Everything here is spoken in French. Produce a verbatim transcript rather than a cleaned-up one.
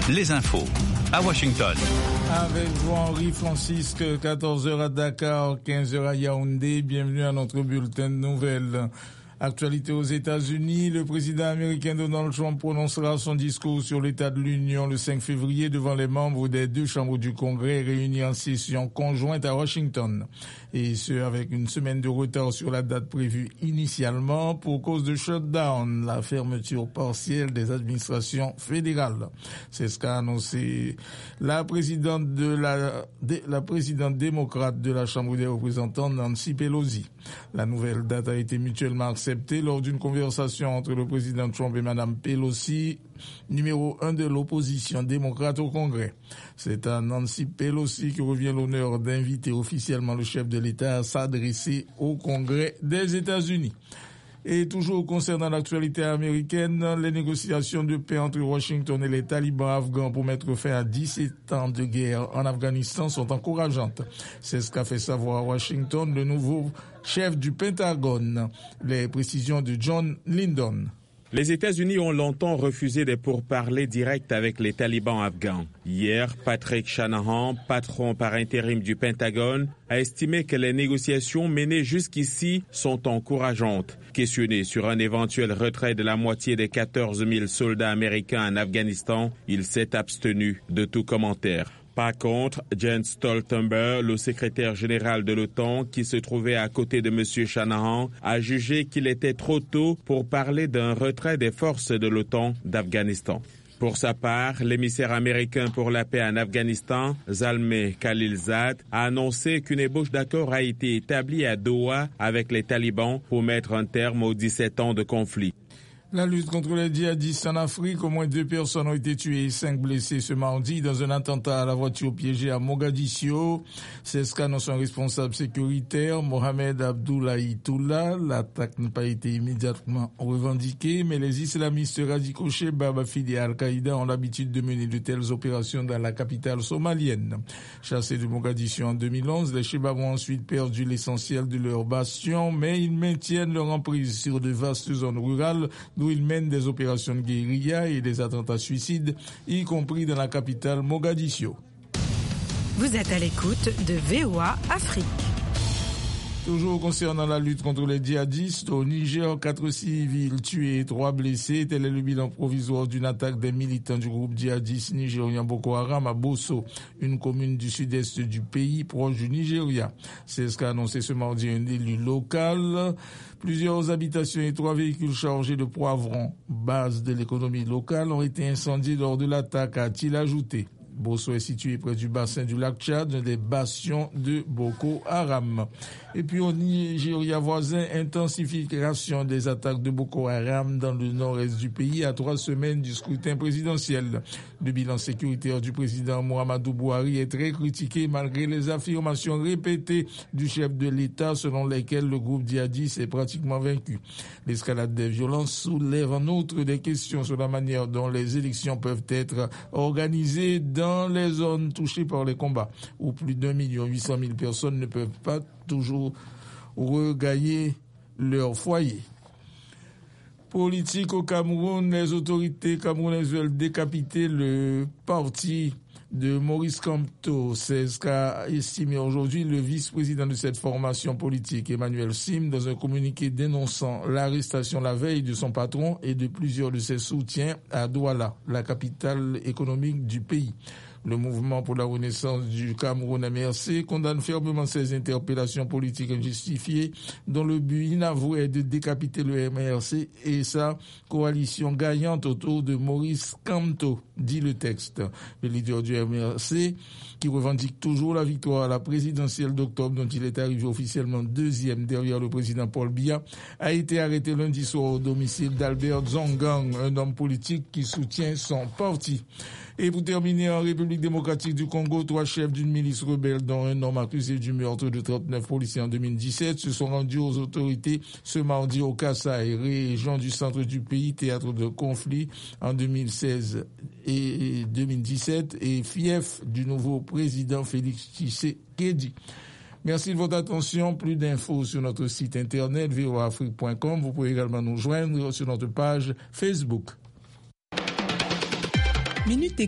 les infos à Washington. Avec vous, Henri Francisque, quatorze heures à Dakar, quinze heures à Yaoundé. Bienvenue à notre bulletin de nouvelles. Actualité aux États-Unis, le président américain Donald Trump prononcera son discours sur l'état de l'Union le cinq février devant les membres des deux chambres du Congrès réunis en session conjointe à Washington. Et ce, avec une semaine de retard sur la date prévue initialement pour cause de shutdown, la fermeture partielle des administrations fédérales. C'est ce qu'a annoncé la présidente de la, de, la présidente démocrate de la Chambre des représentants, Nancy Pelosi. La nouvelle date a été mutuellement acceptée lors d'une conversation entre le président Trump et Mme Pelosi, numéro un de l'opposition démocrate au Congrès. C'est à Nancy Pelosi que revient l'honneur d'inviter officiellement le chef de l'État à s'adresser au Congrès des États-Unis. Et toujours concernant l'actualité américaine, les négociations de paix entre Washington et les talibans afghans pour mettre fin à dix-sept ans de guerre en Afghanistan sont encourageantes. C'est ce qu'a fait savoir à Washington le nouveau chef du Pentagone. Les précisions de John Lyndon. Les États-Unis ont longtemps refusé des pourparlers directs avec les talibans afghans. Hier, Patrick Shanahan, patron par intérim du Pentagone, a estimé que les négociations menées jusqu'ici sont encourageantes. Questionné sur un éventuel retrait de la moitié des quatorze mille soldats américains en Afghanistan, il s'est abstenu de tout commentaire. Par contre, Jens Stoltenberg, le secrétaire général de l'OTAN, qui se trouvait à côté de M. Shanahan, a jugé qu'il était trop tôt pour parler d'un retrait des forces de l'OTAN d'Afghanistan. Pour sa part, l'émissaire américain pour la paix en Afghanistan, Zalmay Khalilzad, a annoncé qu'une ébauche d'accord a été établie à Doha avec les talibans pour mettre un terme aux dix-sept ans de conflit. La lutte contre les djihadistes en Afrique, au moins deux personnes ont été tuées et cinq blessées ce mardi dans un attentat à la voiture piégée à Mogadiscio. C'est ce qu'annonce un responsable sécuritaire, Mohamed Abdoulaye Toula. L'attaque n'a pas été immédiatement revendiquée, mais les islamistes radicaux Shebab affiliés à Al-Qaïda ont l'habitude de mener de telles opérations dans la capitale somalienne. Chassés de Mogadiscio en deux mille onze, les Shebab ont ensuite perdu l'essentiel de leur bastion, mais ils maintiennent leur emprise sur de vastes zones rurales d'où ils mènent des opérations de guérilla et des attentats suicides, y compris dans la capitale Mogadiscio. Vous êtes à l'écoute de V O A Afrique. Toujours concernant la lutte contre les djihadistes, au Niger, quatre civils tués et trois blessés. Tel est le bilan provisoire d'une attaque des militants du groupe djihadiste nigérien Boko Haram à Bosso, une commune du sud-est du pays proche du Nigeria. C'est ce qu'a annoncé ce mardi un élu local. Plusieurs habitations et trois véhicules chargés de poivrons, base de l'économie locale, ont été incendiés lors de l'attaque, a-t-il ajouté. Bosso est situé près du bassin du lac Tchad, un des bastions de Boko Haram. Et puis au Nigeria voisin, intensification des attaques de Boko Haram dans le nord-est du pays à trois semaines du scrutin présidentiel. Le bilan sécuritaire du président Muhammadu Buhari est très critiqué malgré les affirmations répétées du chef de l'État selon lesquelles le groupe djihadiste est pratiquement vaincu. L'escalade des violences soulève en outre des questions sur la manière dont les élections peuvent être organisées dans dans les zones touchées par les combats, où plus d'un million huit cent mille personnes ne peuvent pas toujours regagner leur foyer. Politique au Cameroun, les autorités camerounaises veulent décapiter le parti de Maurice Kamto. C'est ce qu'a estimé aujourd'hui le vice-président de cette formation politique, Emmanuel Sim, dans un communiqué dénonçant l'arrestation la veille de son patron et de plusieurs de ses soutiens à Douala, la capitale économique du pays. Le mouvement pour la renaissance du Cameroun M R C condamne fermement ces interpellations politiques injustifiées dont le but inavoué est de décapiter le M R C et sa coalition gagnante autour de Maurice Kamto, dit le texte. Le leader du M R C, qui revendique toujours la victoire à la présidentielle d'octobre dont il est arrivé officiellement deuxième derrière le président Paul Biya, a été arrêté lundi soir au domicile d'Albert Zongang, un homme politique qui soutient son parti. Et pour terminer, en République démocratique du Congo, trois chefs d'une milice rebelle, dont un homme accusé du meurtre de trente-neuf policiers en deux mille dix-sept, se sont rendus aux autorités ce mardi au Kasaï, région du centre du pays, théâtre de conflit en deux mille seize et deux mille dix-sept, et fief du nouveau président Félix Tshisekedi. Merci de votre attention. Plus d'infos sur notre site internet v o a afrique point com. Vous pouvez également nous joindre sur notre page Facebook. Minute